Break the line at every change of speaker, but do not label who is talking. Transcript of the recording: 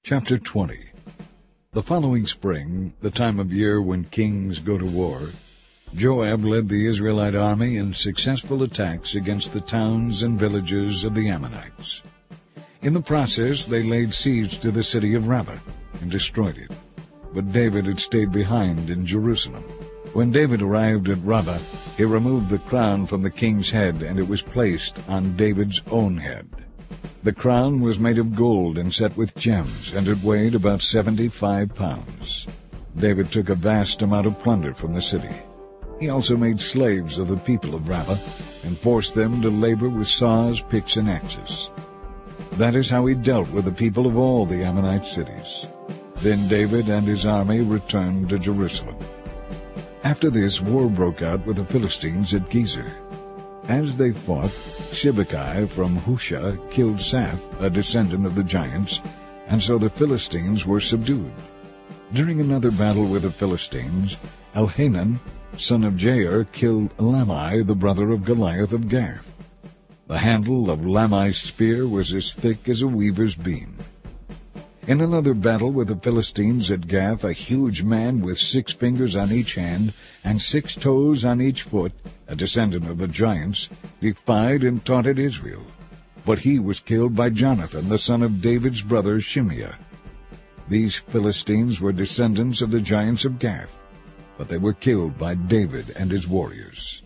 Chapter 20. The following spring, the time of year when kings go to war, Joab led the Israelite army in successful attacks against the towns and villages of the Ammonites. In the process, they laid siege to the city of Rabbah and destroyed it. But David had stayed behind in Jerusalem. When David arrived at Rabbah, he removed the crown from the king's head, and it was placed on David's own head. The crown was made of gold and set with gems, and it weighed about 75 pounds. David took a vast amount of plunder from the city. He also made slaves of the people of Rabbah and forced them to labor with saws, picks, and axes. That is how he dealt with the people of all the Ammonite cities. Then David and his army returned to Jerusalem. After this, war broke out with the Philistines at Gezer. As they fought, Sibbecai from Husha killed Saph, a descendant of the giants, and so the Philistines were subdued. During another battle with the Philistines, Elhanan, son of Jair, killed Lamai, the brother of Goliath of Gath. The handle of Lamai's spear was as thick as a weaver's beam. In another battle with the Philistines at Gath, a huge man with 6 fingers on each hand and 6 toes on each foot, a descendant of the giants, defied and taunted Israel. But he was killed by Jonathan, the son of David's brother Shimeah. These Philistines were descendants of the giants of Gath, but they were killed by David and his warriors.